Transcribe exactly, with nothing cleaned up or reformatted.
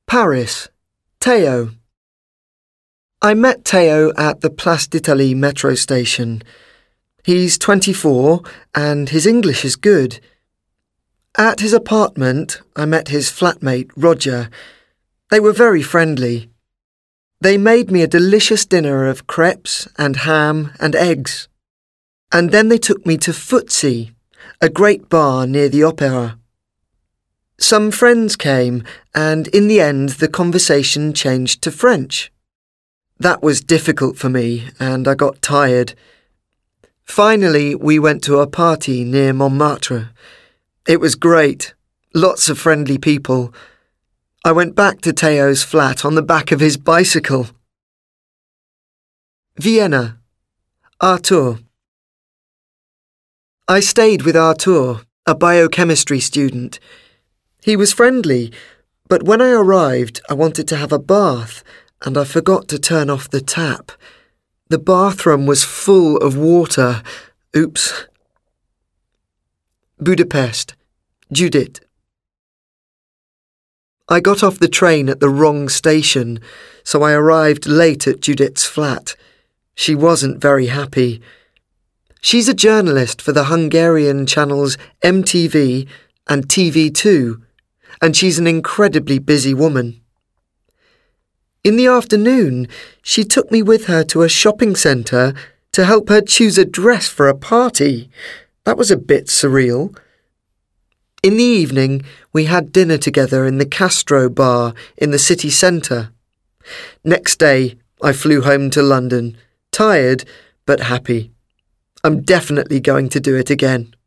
Paris. Théo. I met Théo at the Place d'Italie metro station. He's twenty-four and his English is good. At his apartment, I met his flatmate, Roger. They were very friendly. They made me a delicious dinner of crepes and ham and eggs. And then they took me to Footsie, a great bar near the opera. Some friends came, and in the end the conversation changed to French. That was difficult for me, and I got tired. Finally, we went to a party near Montmartre. It was great. Lots of friendly people. I went back to Théo's flat on the back of his bicycle. Vienna. Arthur. I stayed with Arthur, a biochemistry student. He was friendly, but when I arrived, I wanted to have a bath, and I forgot to turn off the tap. The bathroom was full of water. Oops. Budapest. Judith. I got off the train at the wrong station, so I arrived late at Judith's flat. She wasn't very happy. She's a journalist for the Hungarian channels M T V and T V two, and she's an incredibly busy woman. In the afternoon, she took me with her to a shopping centre to help her choose a dress for a party. That was a bit surreal. In the evening, we had dinner together in the Castro bar in the city centre. Next day, I flew home to London, tired but happy. I'm definitely going to do it again.